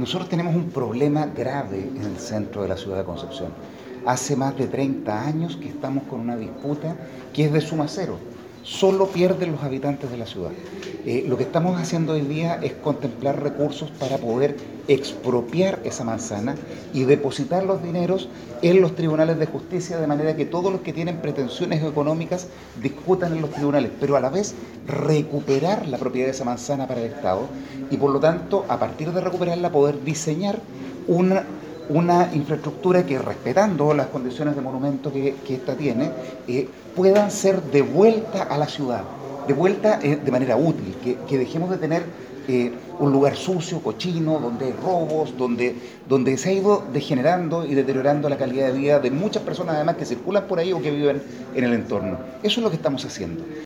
Nosotros tenemos un problema grave en el centro de la ciudad de Concepción. Hace más de 30 años que estamos con una disputa que es de suma cero. Solo pierden los habitantes de la ciudad. Lo que estamos haciendo hoy día es contemplar recursos para poder expropiar esa manzana y depositar los dineros en los tribunales de justicia, de manera que todos los que tienen pretensiones económicas discutan en los tribunales, pero a la vez recuperar la propiedad de esa manzana para el Estado y por lo tanto, a partir de recuperarla, poder diseñar una infraestructura que, respetando las condiciones de monumento que ésta tiene, puedan ser devuelta a la ciudad, devuelta de manera útil, que dejemos de tener un lugar sucio, cochino, donde hay robos, donde se ha ido degenerando y deteriorando la calidad de vida de muchas personas además que circulan por ahí o que viven en el entorno. Eso es lo que estamos haciendo.